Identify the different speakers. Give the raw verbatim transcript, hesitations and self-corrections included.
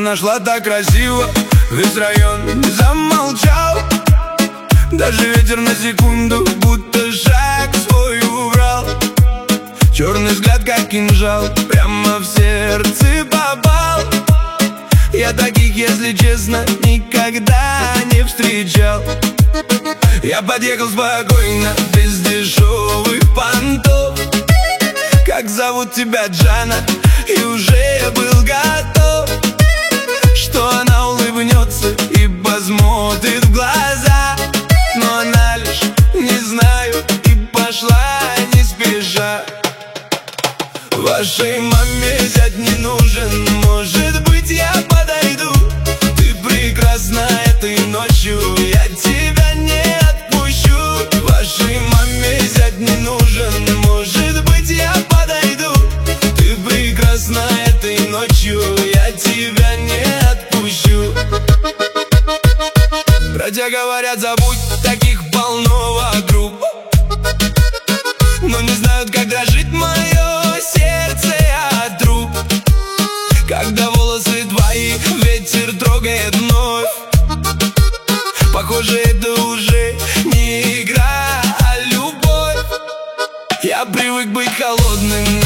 Speaker 1: нашла так красиво, весь район замолчал. Даже ветер на секунду будто шаг свой убрал. Черный взгляд, как кинжал, прямо в сердце попал. Я таких, если честно, никогда не встречал. Я подъехал спокойно, без дешевых понтов. Как зовут тебя, Джана? И уже был готов, что она улыбнется и посмотрит в глаза. Но она лишь не знаю и пошла не спеша. Вашей маме зять не нужен, может быть, я подойду. Ты прекрасна этой ночью, я тебя не отпущу. Вашей маме зять не нужен, может быть, я подойду. Ты прекрасна этой ночью, я тебя не отпущу. Про тебя говорят, забудь, таких полно вокруг, но не знают, как дрожит мое сердце от рук. Когда волосы твои ветер трогает вновь, похоже, это уже не игра, а любовь. Я привык быть холодным,